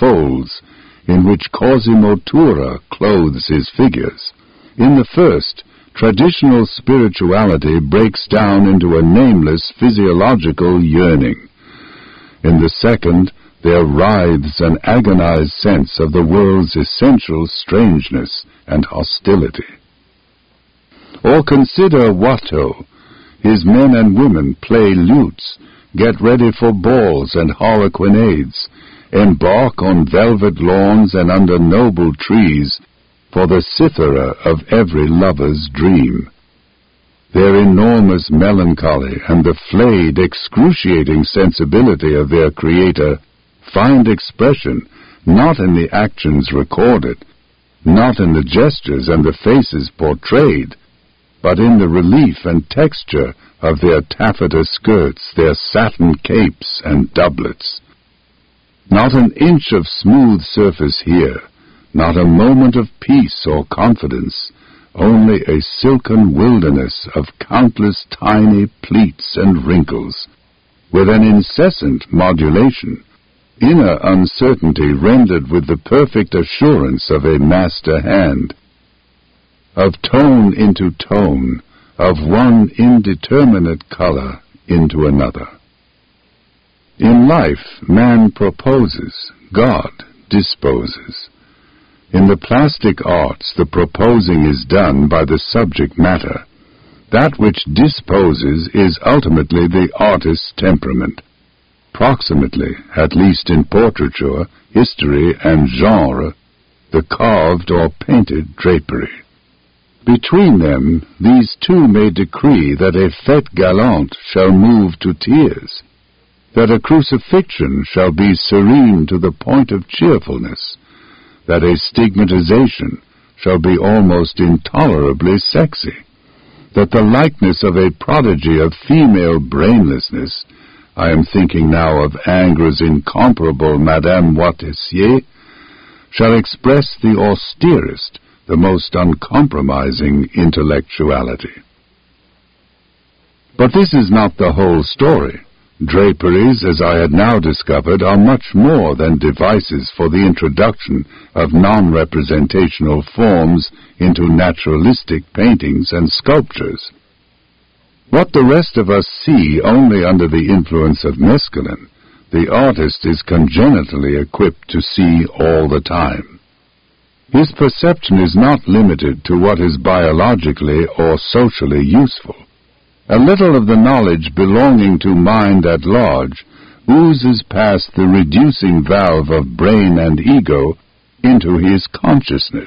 folds in which Cosimo Tura clothes his figures. In the first, traditional spirituality breaks down into a nameless physiological yearning. In the second, there writhes an agonized sense of the world's essential strangeness and hostility. Or consider Watteau. His men and women play lutes, get ready for balls and harlequinades, embark on velvet lawns and under noble trees for the cithara of every lover's dream. Their enormous melancholy and the flayed, excruciating sensibility of their creator find expression not in the actions recorded, not in the gestures and the faces portrayed, but in the relief and texture of their taffeta skirts, their satin capes and doublets. Not an inch of smooth surface here, not a moment of peace or confidence, only a silken wilderness of countless tiny pleats and wrinkles, with an incessant modulation, inner uncertainty rendered with the perfect assurance of a master hand, of tone into tone, of one indeterminate color into another. In life, man proposes, God disposes. In the plastic arts, the proposing is done by the subject matter. That which disposes is ultimately the artist's temperament. Proximately, at least in portraiture, history, and genre, the carved or painted drapery. Between them, these two may decree that a fête galante shall move to tears, that a crucifixion shall be serene to the point of cheerfulness, that a stigmatization shall be almost intolerably sexy, that the likeness of a prodigy of female brainlessness, I am thinking now of Ingres' incomparable Madame Watessier, shall express the austerest, the most uncompromising intellectuality. But this is not the whole story. Draperies, as I had now discovered, are much more than devices for the introduction of non-representational forms into naturalistic paintings and sculptures. What the rest of us see only under the influence of mescaline, the artist is congenitally equipped to see all the time. His perception is not limited to what is biologically or socially useful. A little of the knowledge belonging to mind at large oozes past the reducing valve of brain and ego into his consciousness.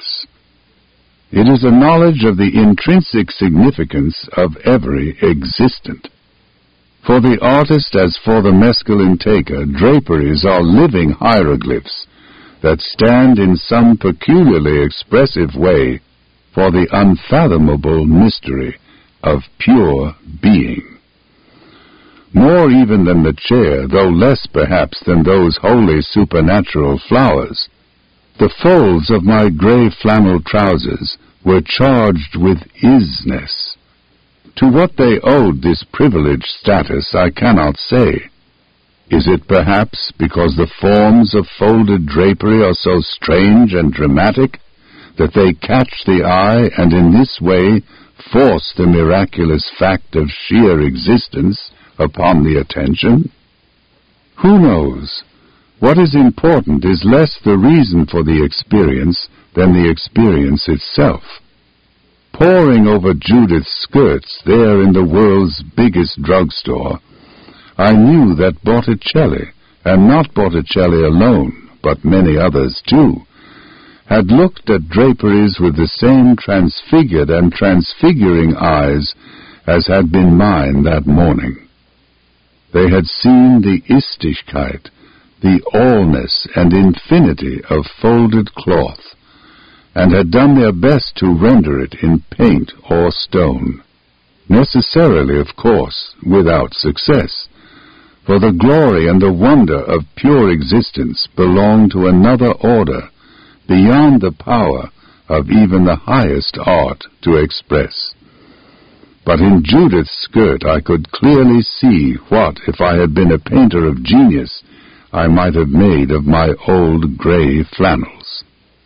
It is a knowledge of the intrinsic significance of every existent. For the artist as for the mescaline taker, draperies are living hieroglyphs that stand in some peculiarly expressive way for the unfathomable mystery of pure being. More even than the chair, though less perhaps than those wholly supernatural flowers, the folds of my grey flannel trousers were charged with isness. To what they owed this privileged status I cannot say. Is it perhaps because the forms of folded drapery are so strange and dramatic that they catch the eye and in this way force the miraculous fact of sheer existence upon the attention? Who knows? What is important is less the reason for the experience than the experience itself. Poring over Judith's skirts there in the world's biggest drugstore, I knew that Botticelli, and not Botticelli alone, but many others too, had looked at draperies with the same transfigured and transfiguring eyes as had been mine that morning. They had seen the Istichkeit, the allness and infinity of folded cloth, and had done their best to render it in paint or stone. Necessarily, of course, without success, for the glory and the wonder of pure existence belong to another order, beyond the power of even the highest art to express. But in Judith's skirt I could clearly see what, if I had been a painter of genius, I might have made of my old grey flannels.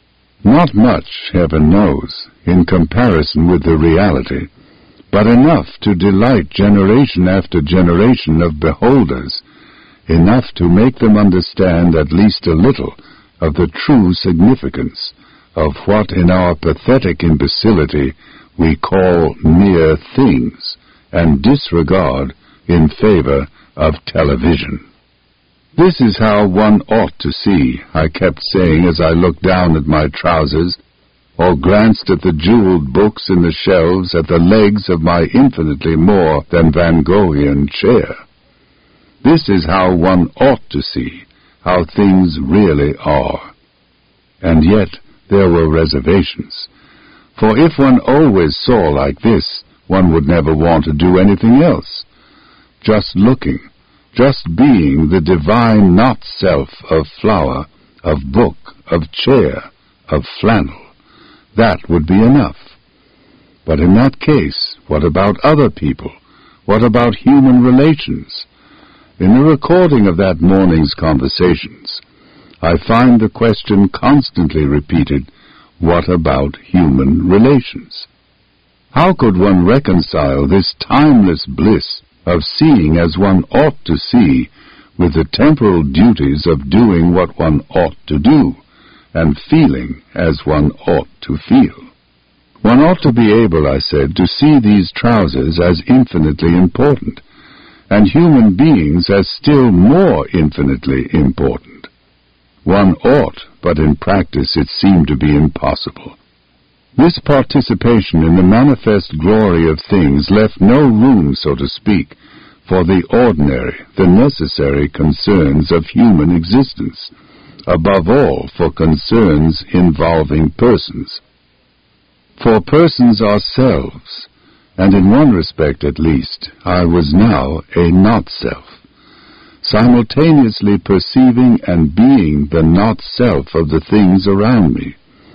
Not much, heaven knows, in comparison with the reality, but enough to delight generation after generation of beholders, enough to make them understand at least a little of the true significance of what in our pathetic imbecility we call mere things, and disregard in favor of television. This is how one ought to see, I kept saying as I looked down at my trousers, or glanced at the jeweled books in the shelves, at the legs of my infinitely more than Van Goghian chair. This is how one ought to see, how things really are. And yet there were reservations. For if one always saw like this, one would never want to do anything else. Just looking, just being the divine not-self of flower, of book, of chair, of flannel, that would be enough. But in that case, what about other people? What about human relations? In the recording of that morning's conversations, I find the question constantly repeated, what about human relations? How could one reconcile this timeless bliss of seeing as one ought to see with the temporal duties of doing what one ought to do and feeling as one ought to feel? One ought to be able, I said, to see these trousers as infinitely important, and human beings as still more infinitely important. One ought, but in practice it seemed to be impossible. This participation in the manifest glory of things left no room, so to speak, for the ordinary, the necessary concerns of human existence, above all for concerns involving persons. For persons ourselves, and in one respect at least, I was now a not-self, simultaneously perceiving and being the not-self of the things around me.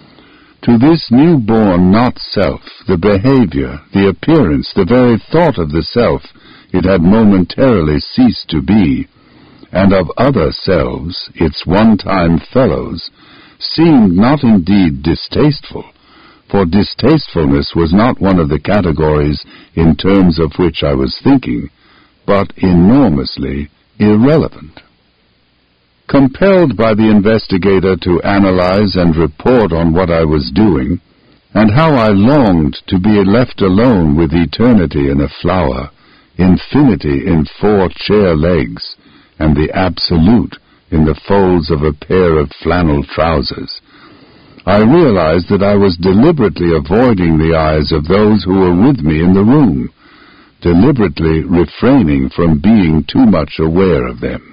To this new-born not-self, the behavior, the appearance, the very thought of the self it had momentarily ceased to be, and of other selves, its one-time fellows, seemed not indeed distasteful, for distastefulness was not one of the categories in terms of which I was thinking, but enormously irrelevant. Compelled by the investigator to analyze and report on what I was doing, and how I longed to be left alone with eternity in a flower, infinity in 4 chair legs, and the absolute in the folds of a pair of flannel trousers, I realized that I was deliberately avoiding the eyes of those who were with me in the room, deliberately refraining from being too much aware of them.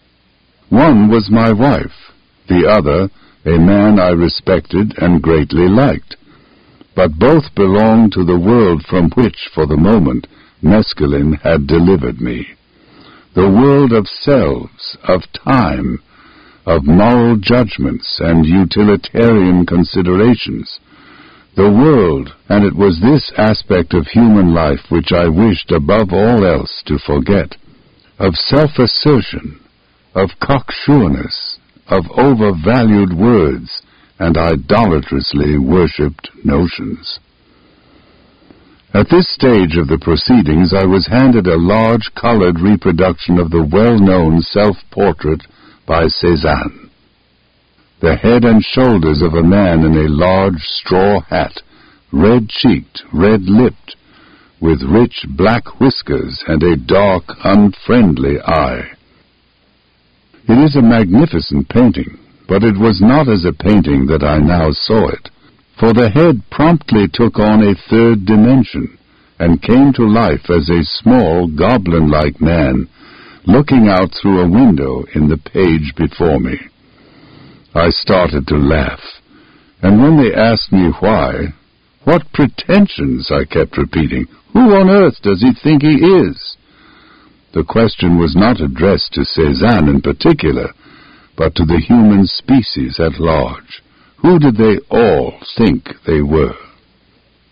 One was my wife, the other a man I respected and greatly liked, but both belonged to the world from which, for the moment, mescaline had delivered me, the world of selves, of time, of moral judgments and utilitarian considerations, the world, and it was this aspect of human life which I wished above all else to forget, of self-assertion, of cocksureness, of overvalued words, and idolatrously worshipped notions. At this stage of the proceedings I was handed a large colored reproduction of the well-known self-portrait by Cézanne. The head and shoulders of a man in a large straw hat, red-cheeked, red-lipped, with rich black whiskers and a dark, unfriendly eye. It is a magnificent painting, but it was not as a painting that I now saw it, for the head promptly took on a third dimension, and came to life as a small, goblin-like man, looking out through a window in the page before me. I started to laugh, and when they asked me why, "What pretensions," I kept repeating. "Who on earth does he think he is?" The question was not addressed to Cézanne in particular, but to the human species at large. Who did they all think they were?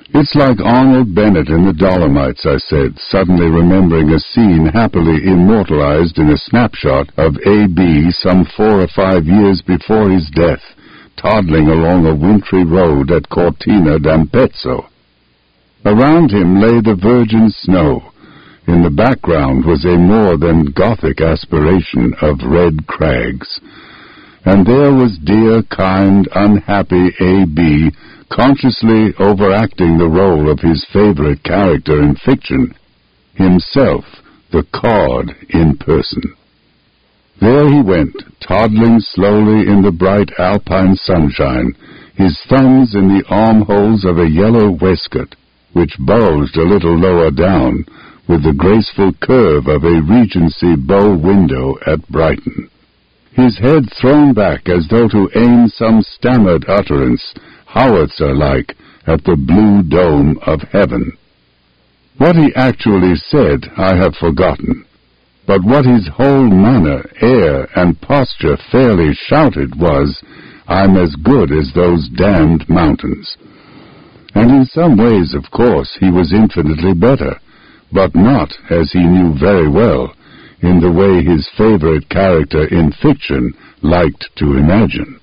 It's like Arnold Bennett in the Dolomites, I said, suddenly remembering a scene happily immortalized in a snapshot of A.B. some 4 or 5 years before his death, toddling along a wintry road at Cortina d'Ampezzo. Around him lay the virgin snow. In the background was a more than Gothic aspiration of red crags. And there was dear, kind, unhappy A.B., consciously overacting the role of his favorite character in fiction, himself the cod in person. There he went, toddling slowly in the bright alpine sunshine, his thumbs in the armholes of a yellow waistcoat, which bulged a little lower down, with the graceful curve of a Regency bow window at Brighton. His head thrown back as though to aim some stammered utterance, howitzer-like, at the blue dome of heaven. What he actually said I have forgotten, but what his whole manner, air, and posture fairly shouted was, "I'm as good as those damned mountains." And in some ways, of course, he was infinitely better, but not, as he knew very well, in the way his favorite character in fiction liked to imagine.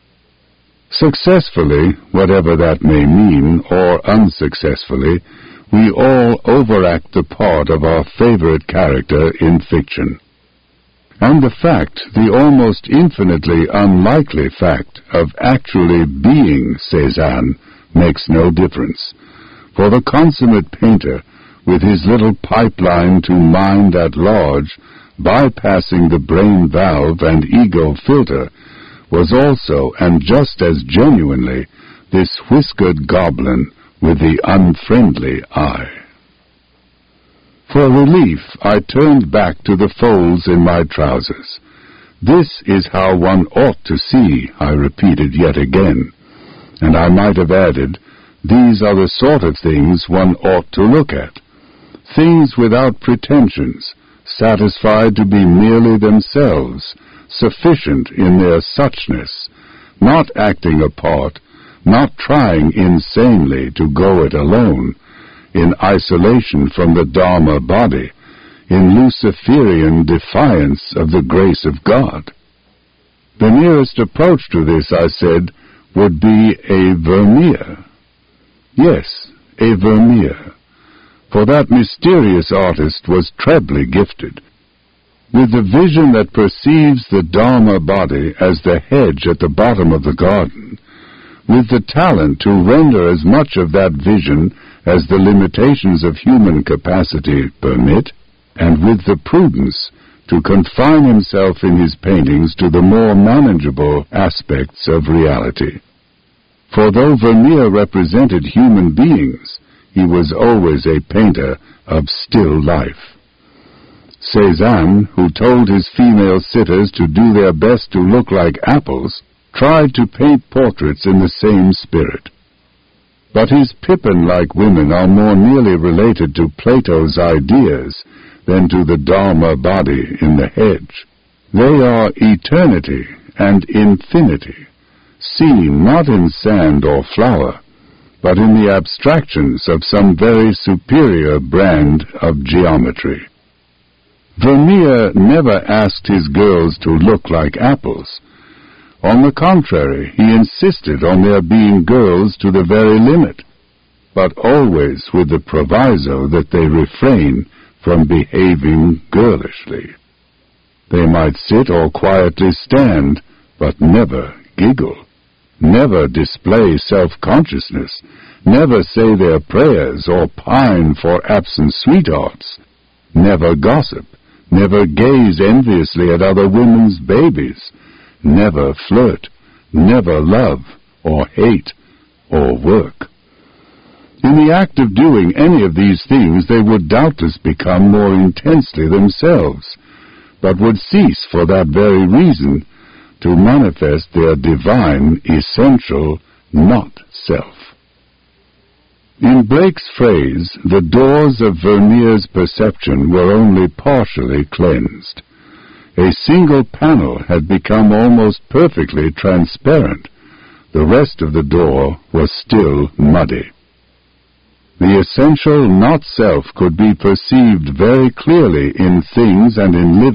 Successfully, whatever that may mean, or unsuccessfully, we all overact the part of our favorite character in fiction. And the fact, the almost infinitely unlikely fact, of actually being Cézanne makes no difference. For the consummate painter, with his little pipeline to mind at large, bypassing the brain valve and ego filter, was also, and just as genuinely, this whiskered goblin with the unfriendly eye. For relief, I turned back to the folds in my trousers. "This is how one ought to see," I repeated yet again. And I might have added, "These are the sort of things one ought to look at. Things without pretensions, satisfied to be merely themselves, sufficient in their suchness, not acting a part, not trying insanely to go it alone, in isolation from the Dharma body, in Luciferian defiance of the grace of God." The nearest approach to this, I said, would be a Vermeer. Yes, a Vermeer. For that mysterious artist was trebly gifted, with the vision that perceives the Dharma body as the hedge at the bottom of the garden, with the talent to render as much of that vision as the limitations of human capacity permit, and with the prudence to confine himself in his paintings to the more manageable aspects of reality. For though Vermeer represented human beings, he was always a painter of still life. Cézanne, who told his female sitters to do their best to look like apples, tried to paint portraits in the same spirit. But his Pippin-like women are more nearly related to Plato's ideas than to the Dharma body in the hedge. They are eternity and infinity, seen not in sand or flower, but in the abstractions of some very superior brand of geometry. Vermeer never asked his girls to look like apples. On the contrary, he insisted on their being girls to the very limit, but always with the proviso that they refrain from behaving girlishly. They might sit or quietly stand, but never giggle, never display self-consciousness, never say their prayers or pine for absent sweethearts, never gossip, never gaze enviously at other women's babies, never flirt, never love, or hate, or work. In the act of doing any of these things, they would doubtless become more intensely themselves, but would cease for that very reason to manifest their divine, essential, not-self. In Blake's phrase, the doors of Vermeer's perception were only partially cleansed. A single panel had become almost perfectly transparent. The rest of the door was still muddy. The essential not-self could be perceived very clearly in things and in living